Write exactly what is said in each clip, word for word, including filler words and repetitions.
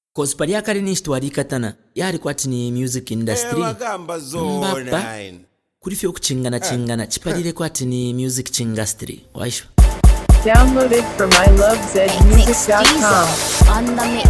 Cause pali akali ni shitwali katana yali kwati ni music industry mbapa kulifyo okuchingana chingana chipalile kwati ni music industry waisho. Download it from i love z music dot com. On the mix.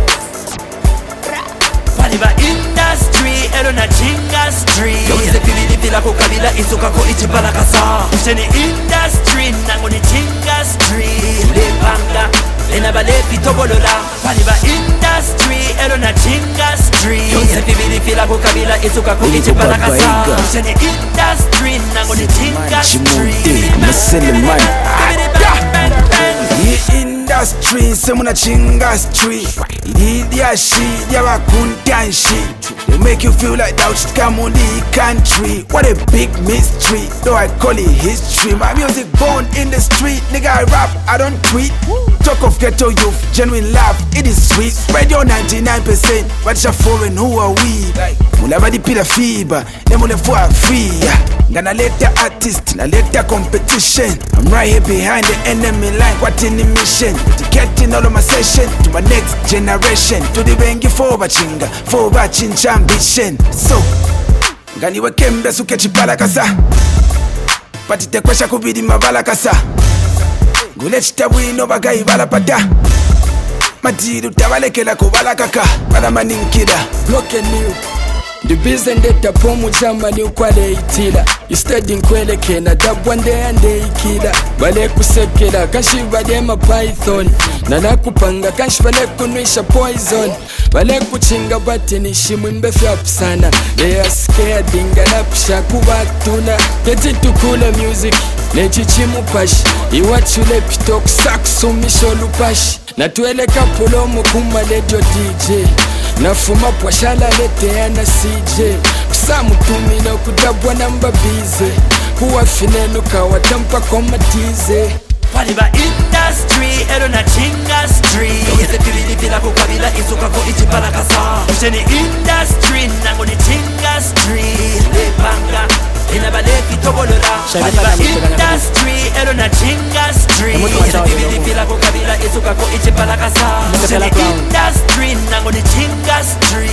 Paliba industry ero na chingastry yose pilili pila ko kabila isuka ko ichibala kasa usheni industry nango ni chingastry lepanga lena bale pitobolola. Paliba industry ero na chingastry yose pilili pila ko kabila isuka ko ichibala kasa usheni industry nango ni chingastry industry semuna chingastry idia shit ya bakuntan shit. They make you feel like that should come on the country. What a big mystery, though I call it history. My music born in the street, nigga I rap, I don't tweet. Talk of ghetto youth, genuine laugh, it is sweet. Radio ninety-nine percent, but it's a foreign, who are we? Mulava di pila fiba, nemule for a free. Gonna let the artist, na let the competition. I'm right here behind the enemy line, what in the mission? Dedicating all of my session to my next generation. To the bengi for bachinga, for bachincha ambition. So, gani wakembe suke chipala kasa. Patite kwesha kubidi mabala kasa. Gule chitabu ino bagayi bala pata. Matiru tabalekela kubala kaka. Bala maninkida. Broken new. The business that the pomu jama ni ukwale itila. Instead nkweleke na dabwande ande ikila. Bale kusekela kanshi bade ma python. Nala kupanga kanshi bale kunwisha poison. Bale kuchinga bati ni shimu mbefi sana. They are scared inga na pisha kubatuna. Keti tukule music nechi chimu pashi. Iwachule pitok saksu misholu pashi. Na tueleka pulomu kuma ledio D J. Nafuma pwashala lete ana C J. Kusamu tumino kudabwa namba bize. Kuwa finenu kawatampa komatize. Paliba industry ero na chingastry yose pilili pila ko kabila isuka ko ichibala kasa usheni industry nango ni chingastry lepanga ina bale pitobolola. Paliba industry ero na chingastry yose pilili pila ko kabila isuka ko ichibala kasa usheni industry nango ni chingastry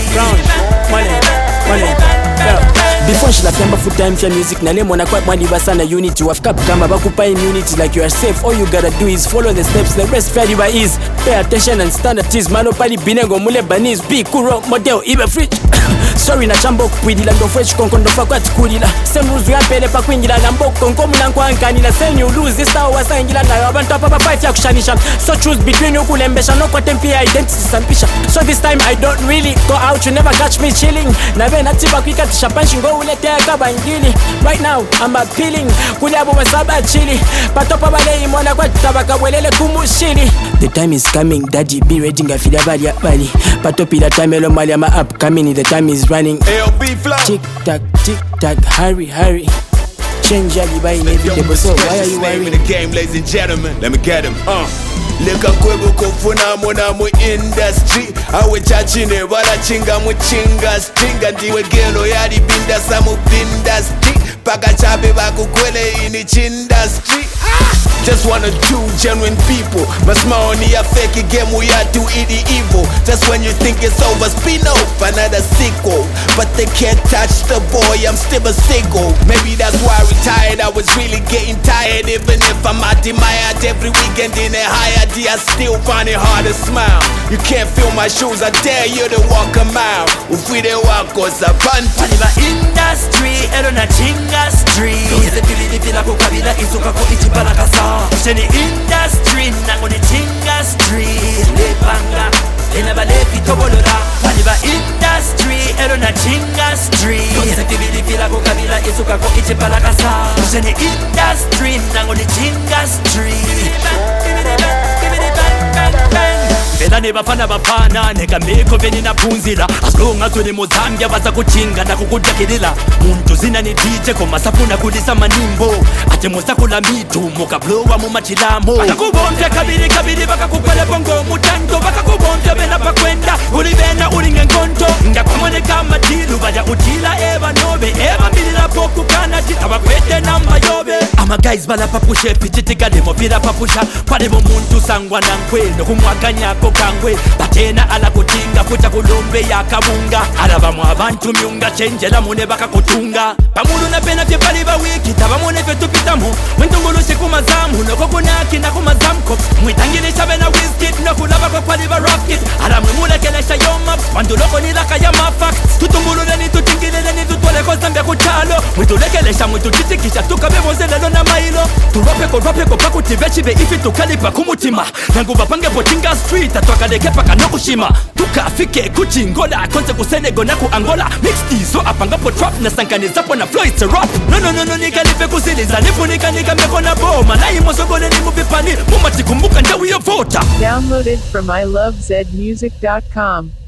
Before she left number full time for music na lemona kwa mwali basana unity wafika kama bakupa immunity like you are safe. All you gotta do is follow the steps, the rest fairly by ease. Pay attention and stand at ease. Mano pali binengo mule banis be kuro model ibe fridge. Sorry na chambo kwidila ndo fresh konkondo fa kwa tukulila. Same rules ya pele pa kwingila na mboko nkomu na nkwankani na same you lose this hour wasangila na abantu apa five ya kushanisha. So choose between you kulembesha no kwa tempi identity sampisha. So this time I don't really go out, you never catch me chilling. Na be natiba kwikatisha panchi ngo ulete kabangili. Right now I'm appealing kule abo masaba chili. Patopa bale imona kwa tabaka welele kumushili. The time is coming, daddy be ready ngafida bali ya bali. Patopi la time elo mali ama upcoming, the time is running. Tick tack, tick tack, hurry, hurry. Change your by inevitable, so why are you worrying? The game, ladies and gentlemen, let me get him. Uh. Leka kwego kufuna muna mu industry. Awe chachine wala chinga mu chinga stinga. Ndiwe gelo yadi binda sa mu bindustry. Paka chabe baku kwele ini chindustry. Just wanna do genuine people. But small ni ya fake game we are do idi evil. Just when you think it's over, spin off another sequel. But they can't touch the boy, I'm still a single. Maybe that's why I retired, I was really getting tired. Even if I'm admired every weekend in a higher D, I still find it hard to smile. You can't feel my shoes, I dare you to walk a mile. If we don't walk us a fun. Paliba industry, ero na chingastry yose pilili pila ko kabila isuka ko ichibala kasa usheni industry nango ni chingastry lepanga ina bale pitobolola. Paliba industry ero na chingastry yose pilili pila ko kabila isuka ko ichibala kasa usheni industry nango ni chingastry. Vela ne bafana bafana neka meko veni na punzila. As long as uli muzambia baza kuchinga na kukutakilila. Muntu zina ni D J koma safuna kulisa manimbo. Ate musa kula mitu muka blowa mu machilamo. Baka kubonte kabili kabili baka kukwele bongo mutanto. Baka kubonte bena pa kwenda uli bena uli ngengonto. Nga kumone kama dilu baya utila eba nobe. Eba mbili na poku kana jita wakwete namba yobe. Ama guys bala papushe pichitika demo vila papusha. Pade mo muntu sangwa na nkwendo kumwakanya kokangwe. Batena ala kutinga bakuja kulombe yakabunga alabamu abantu myunga chenjela mune bakakutunga pamulu na pena fye bali bawiki tabamune fye tupitamu mwintungulushi kumazamu noko kunaki na kumazamko mwitangilisha bena whisky nokulaba kwa kwali ba rocket alamwe mulekelesha yoma manduloko nilaka ya mafacts tutumbulule nitutingilele nitutoleko zambia kuchalo mwitulekelesha mwituchitikisha tukabebonzelelo na mailo turwapeko rwapeko pakutivechive ifi tukalipa kumutima nangu bapange potinga street atwakaleke paka nokushima tukafike kuchingola konse kusenego na ku Angola mixtizo apangapo trap na sankanizapo na flow it's a rap no no no no nikalipe kusiliza nifunika nikameko na boma na imosogole ni mupipani mumatikumbuka ndawi yo vota. Downloaded from I love zed music dot com.